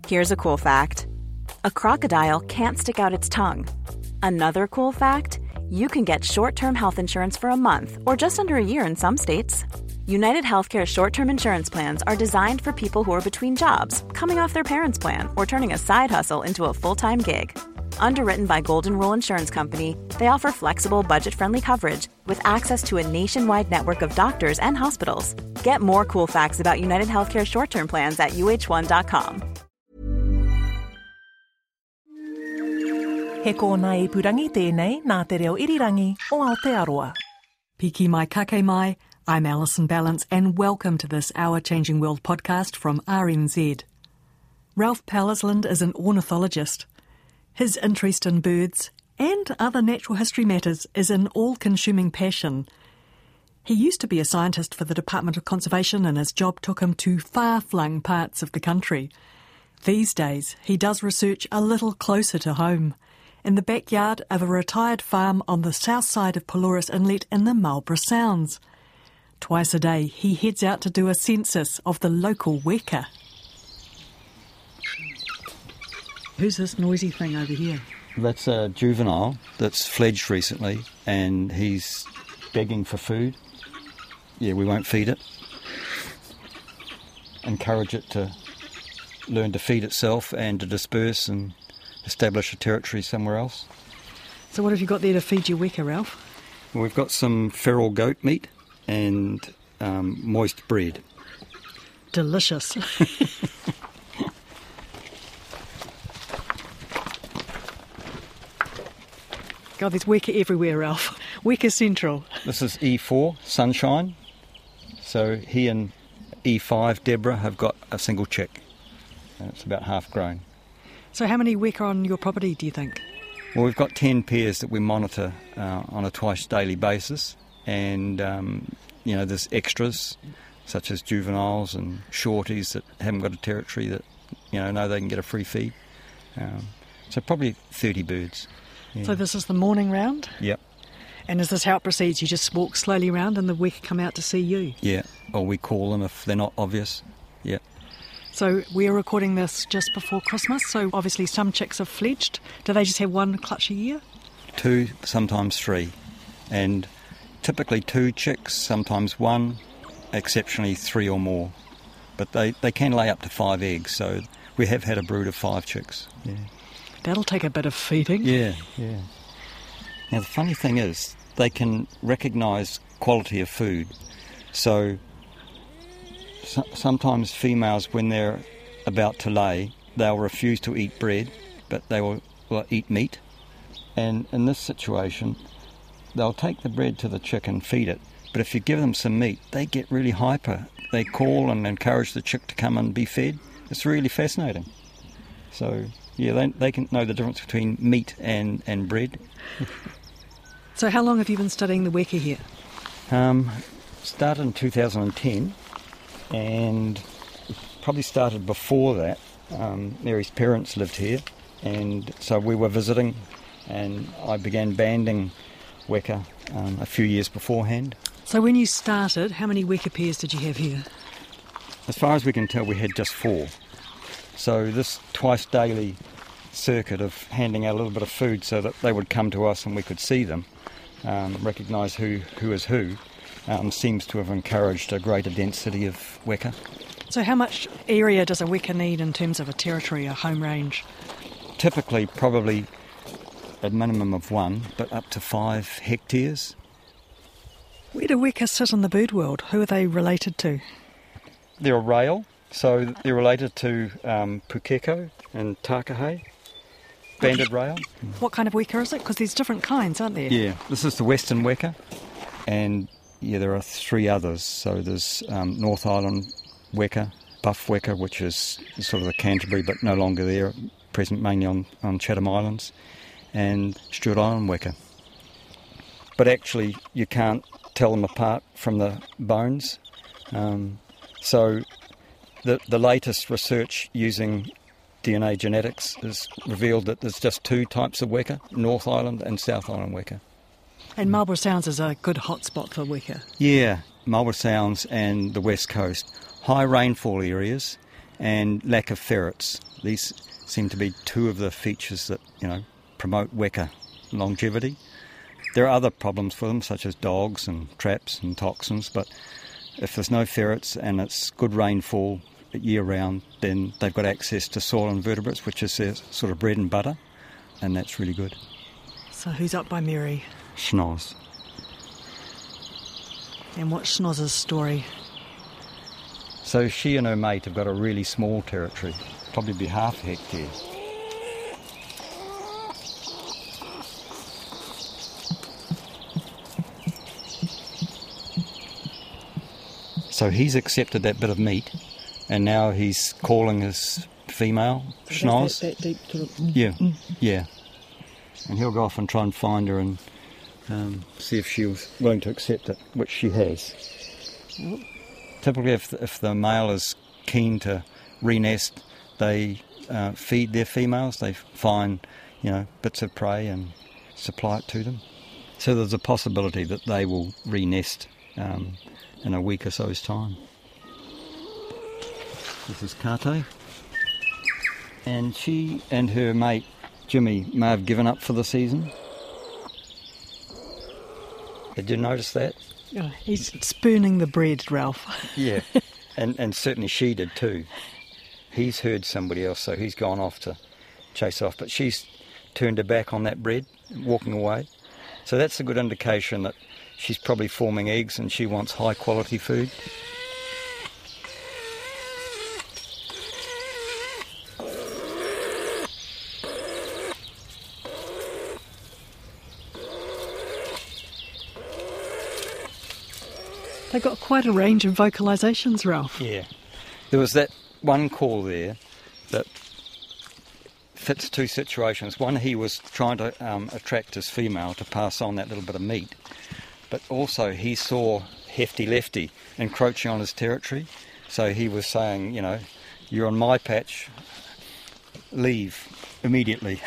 Here's a cool fact. A crocodile can't stick out its tongue. Another cool fact, you can get short-term health insurance for a month or just under a year in some states. United Healthcare short-term insurance plans are designed for people who are between jobs, coming off their parents' plan, or turning a side hustle into a full-time gig. Underwritten by Golden Rule Insurance Company, they offer flexible, budget-friendly coverage with access to a nationwide network of doctors and hospitals. Get more cool facts about United Healthcare short-term plans at uh1.com. He kōna ipurangi tēnei nā te reo irirangi o Aotearoa. Piki mai kake mai, I'm Alison Ballance and welcome to this Our Changing World podcast from RNZ. Ralph Pallisland is an ornithologist. His interest in birds and other natural history matters is an all-consuming passion. He used to be a scientist for the Department of Conservation and his job took him to far-flung parts of the country. These days, he does research a little closer to home, in the backyard of a retired farm on the south side of Pelorus Inlet in the Marlborough Sounds. Twice a day, he heads out to do a census of the local weka. Who's this noisy thing over here? That's a juvenile that's fledged recently and he's begging for food. Yeah, we won't feed it. Encourage it to learn to feed itself and to disperse and establish a territory somewhere else. So what have you got there to feed your weka, Ralph? Well, we've got some feral goat meat and moist bread. Delicious. God, there's weka everywhere, Ralph. Weka Central. This is E4, Sunshine. So he and E5, Deborah, have got a single chick. And it's about half grown. So how many weka on your property, do you think? Well, we've got 10 pairs that we monitor on a twice daily basis. And, there's extras, such as juveniles and shorties that haven't got a territory that, know they can get a free feed. So probably 30 birds. Yeah. So this is the morning round? Yep. And is this how it proceeds? You just walk slowly around and the weka come out to see you? Yeah, or we call them if they're not obvious. Yeah. So we're recording this just before Christmas, so obviously some chicks have fledged. Do they just have one clutch a year? 2, sometimes 3. And typically 2 chicks, sometimes 1, exceptionally 3 or more. But they can lay up to 5 eggs, so we have had a brood of 5 chicks. Yeah. That'll take a bit of feeding. Yeah. Now the funny thing is, they can recognise quality of food. So sometimes females, when they're about to lay, they'll refuse to eat bread, but they will eat meat. And in this situation, they'll take the bread to the chick and feed it. But if you give them some meat, they get really hyper. They call and encourage the chick to come and be fed. It's really fascinating. So, yeah, they can know the difference between meat and bread. So how long have you been studying the weka here? Started in 2010 and probably started before that. Mary's parents lived here and so we were visiting and I began banding weka a few years beforehand. So when you started, how many weka pairs did you have here? As far as we can tell, we had just 4. So this twice daily circuit of handing out a little bit of food so that they would come to us and we could see them, recognise who is who, seems to have encouraged a greater density of weka. So how much area does a weka need in terms of a territory, a home range? Typically probably a minimum of 1, but up to 5 hectares. Where do weka sit in the bird world? Who are they related to? They're a rail, so they're related to pukeko and takahe, banded rail. What kind of weka is it? Because there's different kinds, aren't there? Yeah, this is the western weka, and there are 3 others. So there's North Island weka, buff weka, which is sort of the Canterbury but no longer there, present mainly on Chatham Islands, and Stewart Island weka. But actually you can't tell them apart from the bones. So the latest research using DNA genetics has revealed that there's just 2 types of weka, North Island and South Island weka. And Marlborough Sounds is a good hotspot for weka. Yeah, Marlborough Sounds and the West Coast. High rainfall areas and lack of ferrets. These seem to be two of the features that, promote weka longevity. There are other problems for them, such as dogs and traps and toxins, but if there's no ferrets and it's good rainfall year-round, then they've got access to soil invertebrates, which is their sort of bread and butter, and that's really good. So who's up by Mary? Schnoz. And what's Schnoz's story? So she and her mate have got a really small territory, probably be half a hectare. So he's accepted that bit of meat, and now he's calling his female, Schnoz. That deep sort of... Yeah. And he'll go off and try and find her and see if she was willing to accept it, which she has. Oh. Typically, if the male is keen to re-nest, they feed their females. They find, bits of prey and supply it to them. So there's a possibility that they will re-nest in a week or so's time. This is Kate. And she and her mate, Jimmy, may have given up for the season. Did you notice that? Oh, he's spooning the bread, Ralph. Yeah, and certainly she did too. He's heard somebody else, so he's gone off to chase off. But she's turned her back on that bread, walking away. So that's a good indication that she's probably forming eggs and she wants high quality food. They've got quite a range of vocalisations, Ralph. Yeah. There was that one call there that fits two situations. One, he was trying to attract his female to pass on that little bit of meat, but also he saw Hefty Lefty encroaching on his territory, so he was saying, you're on my patch, leave immediately.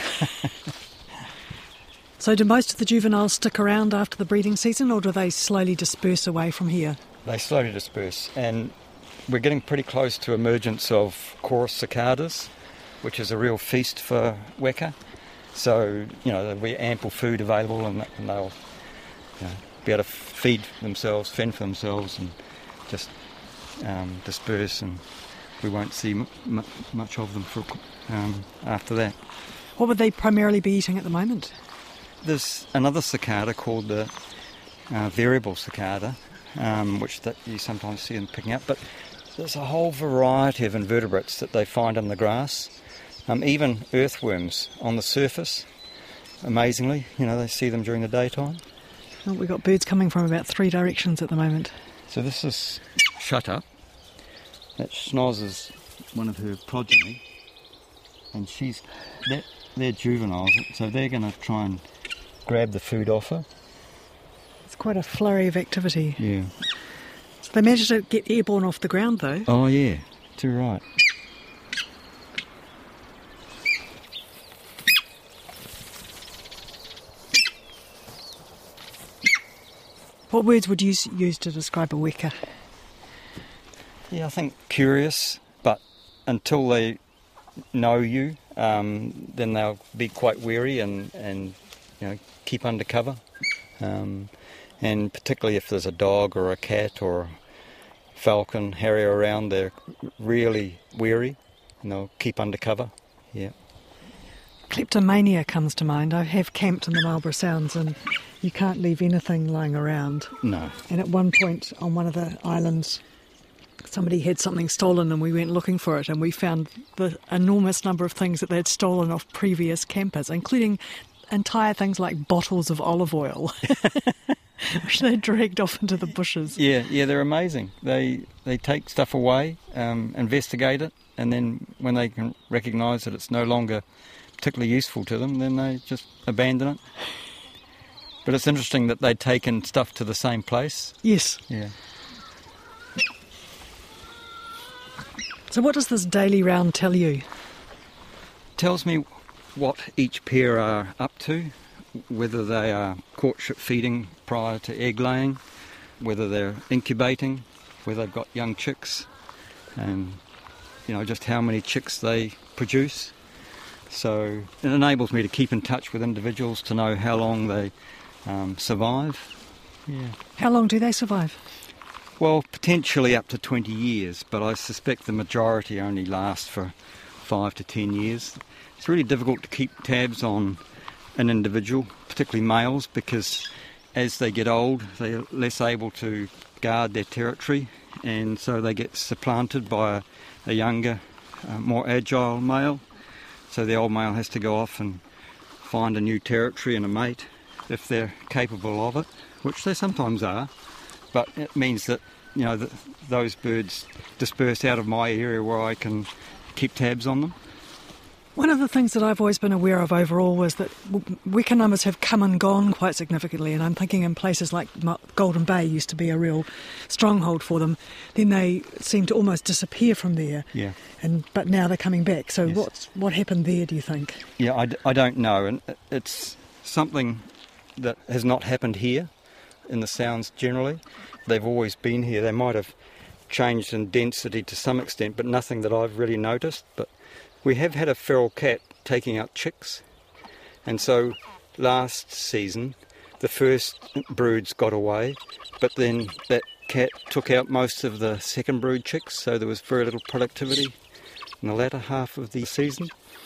So do most of the juveniles stick around after the breeding season, or do they slowly disperse away from here? They slowly disperse, and we're getting pretty close to emergence of chorus cicadas, which is a real feast for weka. So, there'll be ample food available, and they'll be able to feed themselves, fend for themselves, and just disperse, and we won't see much of them for after that. What would they primarily be eating at the moment? There's another cicada called the variable cicada, which that you sometimes see them picking up, but there's a whole variety of invertebrates that they find in the grass, even earthworms on the surface, amazingly. They see them during the daytime. Well, we've got birds coming from about 3 directions at the moment. So this is Shut Up. That Schnoz is one of her progeny, and they're juveniles, so they're going to try and grab the food off her. It's quite a flurry of activity. Yeah. So they managed to get airborne off the ground, though. Oh, yeah. Too right. What words would you use to describe a weka? Yeah, I think curious, but until they know you, then they'll be quite wary and keep under cover. And particularly if there's a dog or a cat or a falcon, harrier around, they're really wary and they'll keep under cover. Yeah. Kleptomania comes to mind. I have camped in the Marlborough Sounds and you can't leave anything lying around. No. And at one point on one of the islands, somebody had something stolen and we went looking for it, and we found the enormous number of things that they'd stolen off previous campers, including entire things like bottles of olive oil, which they dragged off into the bushes. Yeah, they're amazing. They take stuff away, investigate it, and then when they can recognise that it's no longer particularly useful to them, then they just abandon it. But it's interesting that they'd taken stuff to the same place. Yes. Yeah. So what does this daily round tell you? Tells me what each pair are up to, whether they are courtship feeding prior to egg laying, whether they're incubating, whether they've got young chicks, and just how many chicks they produce. So it enables me to keep in touch with individuals to know how long they survive. Yeah. How long do they survive? Well, potentially up to 20 years, but I suspect the majority only last for 5 to 10 years. It's really difficult to keep tabs on an individual, particularly males, because as they get old, they're less able to guard their territory, and so they get supplanted by a younger, more agile male. So the old male has to go off and find a new territory and a mate if they're capable of it, which they sometimes are. But it means that, those birds disperse out of my area where I can keep tabs on them. One of the things that I've always been aware of overall was that weka numbers have come and gone quite significantly, and I'm thinking in places like Golden Bay used to be a real stronghold for them. Then they seem to almost disappear from there. Yeah. But now they're coming back. So Yes. what happened there, do you think? Yeah, I don't know, and it's something that has not happened here in the Sounds generally. They've always been here. They might have changed in density to some extent, but nothing that I've really noticed. But we have had a feral cat taking out chicks, and so last season the first broods got away, but then that cat took out most of the second brood chicks, so there was very little productivity in the latter half of the season.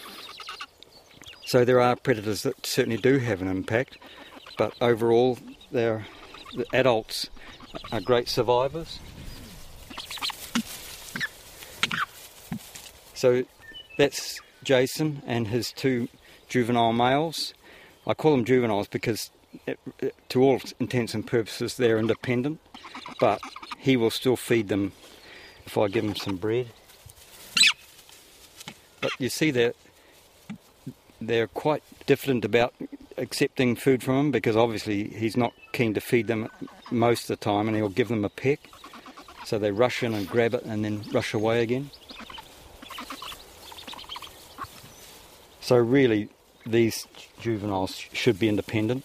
So there are predators that certainly do have an impact, but overall the adults are great survivors. So that's Jason and his 2 juvenile males. I call them juveniles because to all intents and purposes they're independent, but he will still feed them if I give him some bread. But you see they're quite diffident about accepting food from him, because obviously he's not keen to feed them most of the time, and he'll give them a peck. So they rush in and grab it and then rush away again. So really, these juveniles should be independent.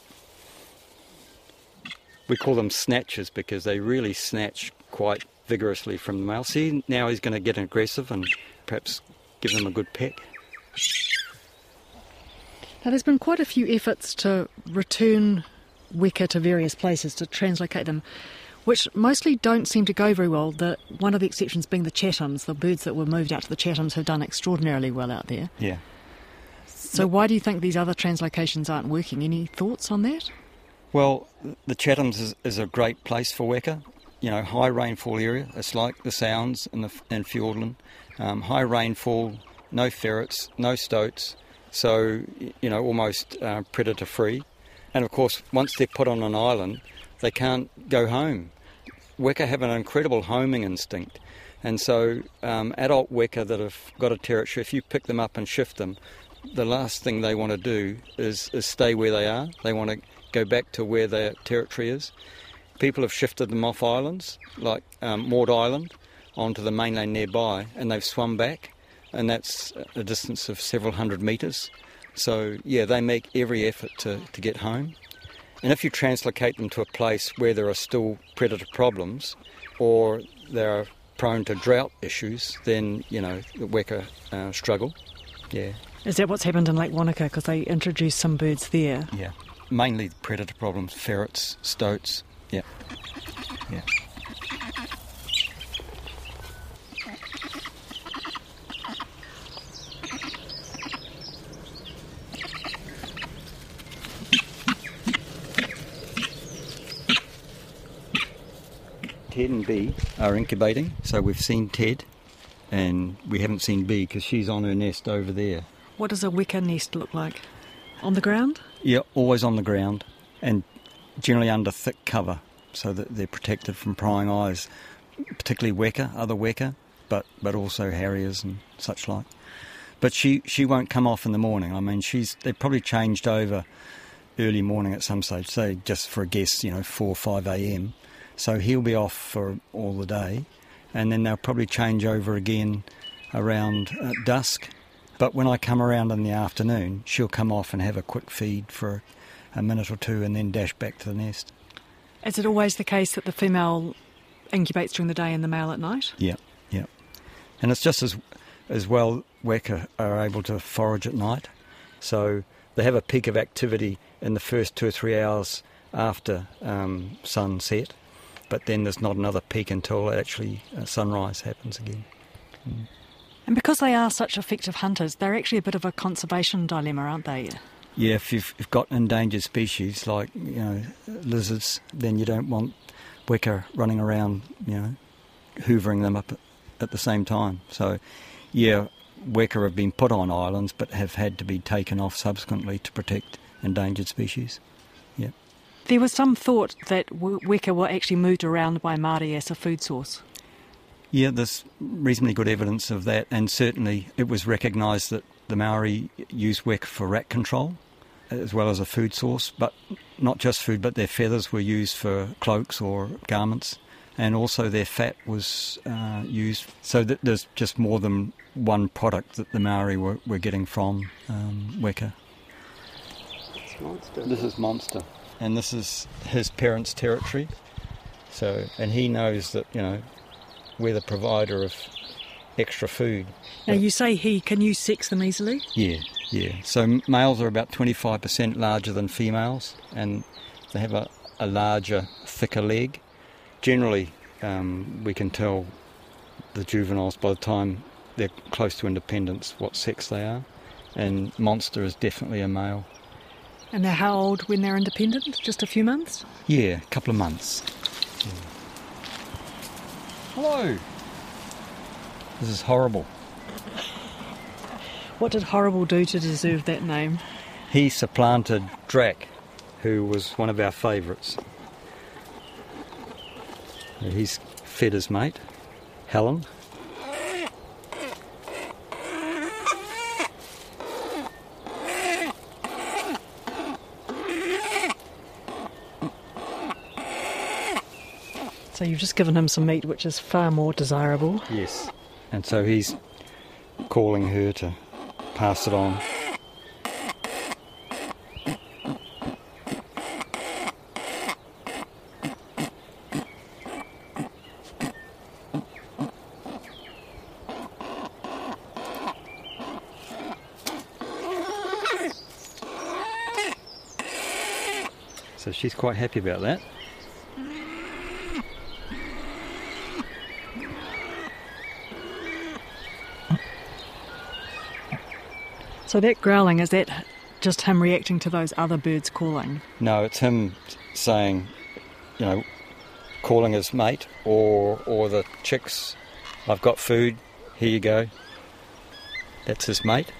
We call them snatchers because they really snatch quite vigorously from the male. See, now he's going to get aggressive and perhaps give them a good peck. Now, there's been quite a few efforts to return weka to various places, to translocate them, which mostly don't seem to go very well. One of the exceptions being the Chathams. The birds that were moved out to the Chathams have done extraordinarily well out there. Yeah. So why do you think these other translocations aren't working? Any thoughts on that? Well, the Chathams is a great place for weka. High rainfall area. It's like the Sounds and Fiordland. High rainfall, no ferrets, no stoats. So, almost predator-free. And, of course, once they're put on an island, they can't go home. Weka have an incredible homing instinct. And so adult weka that have got a territory, if you pick them up and shift them, the last thing they want to do is stay where they are. They want to go back to where their territory is. People have shifted them off islands, like Maud Island, onto the mainland nearby, and they've swum back. And that's a distance of several hundred metres. So, yeah, they make every effort to get home. And if you translocate them to a place where there are still predator problems or they're prone to drought issues, then, the weka struggle. Yeah. Is that what's happened in Lake Wanaka? Because they introduced some birds there. Yeah. Mainly predator problems, ferrets, stoats. Yeah. Yeah. Ted and Bee are incubating, so we've seen Ted and we haven't seen Bee because she's on her nest over there. What does a weka nest look like? On the ground? Yeah, always on the ground and generally under thick cover so that they're protected from prying eyes, particularly other weka, but also harriers and such like. But she won't come off in the morning. I mean, they've probably changed over early morning at some stage, say just for a guess, 4 or 5 a.m. So he'll be off for all the day, and then they'll probably change over again around dusk. But when I come around in the afternoon, she'll come off and have a quick feed for a minute or two and then dash back to the nest. Is it always the case that the female incubates during the day and the male at night? Yeah, yeah. And it's just as as well, weka are able to forage at night. So they have a peak of activity in the first 2 or 3 hours after sunset, but then there's not another peak until actually sunrise happens again. And because they are such effective hunters, they're actually a bit of a conservation dilemma, aren't they? Yeah, if you've got endangered species like lizards, then you don't want weka running around, hoovering them up at the same time. So, yeah, weka have been put on islands but have had to be taken off subsequently to protect endangered species. Yeah. There was some thought that weka were actually moved around by Māori as a food source. Yeah, there's reasonably good evidence of that, and certainly it was recognised that the Maori used weka for rat control as well as a food source, but not just food, but their feathers were used for cloaks or garments, and also their fat was used, so that there's just more than one product that the Maori were getting from weka. This is Monster, and this is his parents' territory, so, and he knows that, we're the provider of extra food. Now you say can you sex them easily? Yeah. So males are about 25% larger than females, and they have a larger, thicker leg. Generally, we can tell the juveniles by the time they're close to independence what sex they are, and Monster is definitely a male. And they're how old when they're independent? Just a few months? Yeah, a couple of months. Yeah. Hello. This is Horrible. What did Horrible do to deserve that name? He supplanted Drac, who was one of our favourites. He's fed his mate, Helen. So you've just given him some meat, which is far more desirable. Yes, and so he's calling her to pass it on. So she's quite happy about that. So that growling, is that just him reacting to those other birds calling? No, it's him saying, calling his mate or the chicks, I've got food, here you go. That's his mate.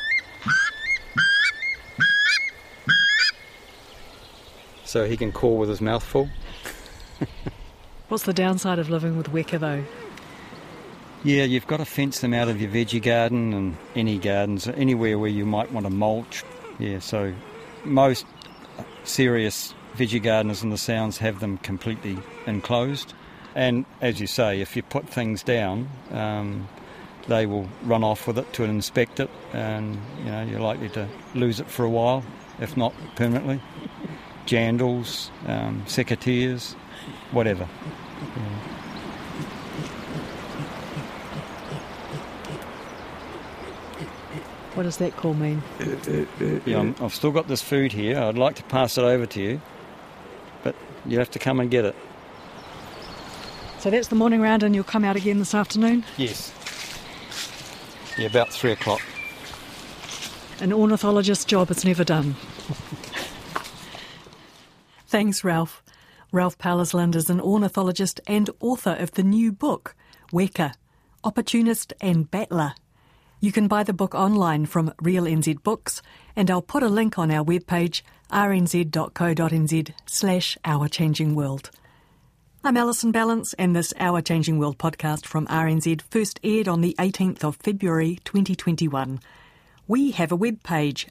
So he can call with his mouth full. What's the downside of living with weka though? Yeah, you've got to fence them out of your veggie garden and any gardens, anywhere where you might want to mulch. Yeah, so most serious veggie gardeners in the Sounds have them completely enclosed. And as you say, if you put things down, they will run off with it to inspect it, and you're likely to lose it for a while, if not permanently. Jandals, secateurs, whatever. Yeah. What does that call mean? Yeah, I've still got this food here. I'd like to pass it over to you, but you have to come and get it. So that's the morning round, and you'll come out again this afternoon? Yes. Yeah, about 3 o'clock. An ornithologist's job is never done. Thanks, Ralph. Ralph Pallisland is an ornithologist and author of the new book, Weka, Opportunist and Battler. You can buy the book online from Real NZ Books, and I'll put a link on our webpage, rnz.co.nz/Our Changing World. I'm Alison Ballance, and this Our Changing World podcast from RNZ first aired on the 18th of February 2021. We have a webpage,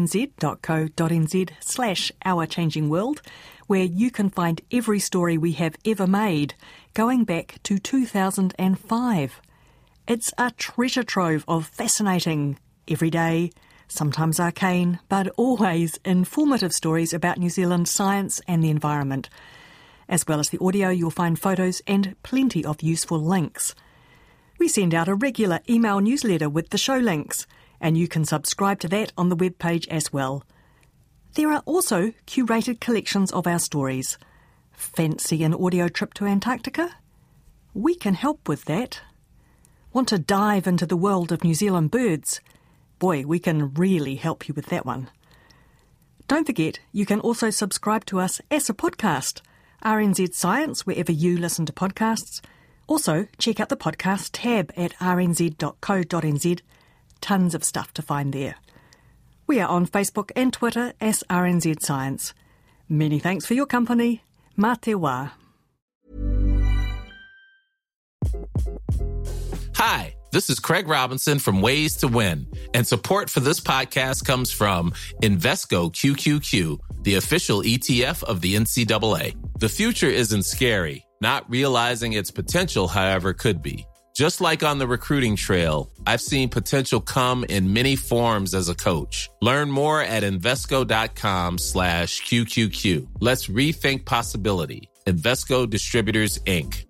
rnz.co.nz/Our Changing World, where you can find every story we have ever made, going back to 2005. It's a treasure trove of fascinating, everyday, sometimes arcane, but always informative stories about New Zealand science and the environment. As well as the audio, you'll find photos and plenty of useful links. We send out a regular email newsletter with the show links, and you can subscribe to that on the webpage as well. There are also curated collections of our stories. Fancy an audio trip to Antarctica? We can help with that. Want to dive into the world of New Zealand birds? Boy, we can really help you with that one. Don't forget, you can also subscribe to us as a podcast, RNZ Science, wherever you listen to podcasts. Also, check out the podcast tab at rnz.co.nz. Tons of stuff to find there. We are on Facebook and Twitter as RNZ Science. Many thanks for your company. Mā te wā. Hi, this is Craig Robinson from Ways to Win, and support for this podcast comes from Invesco QQQ, the official ETF of the NCAA. The future isn't scary. Not realizing its potential, however, could be. Just like on the recruiting trail, I've seen potential come in many forms as a coach. Learn more at Invesco.com/QQQ. Let's rethink possibility. Invesco Distributors, Inc.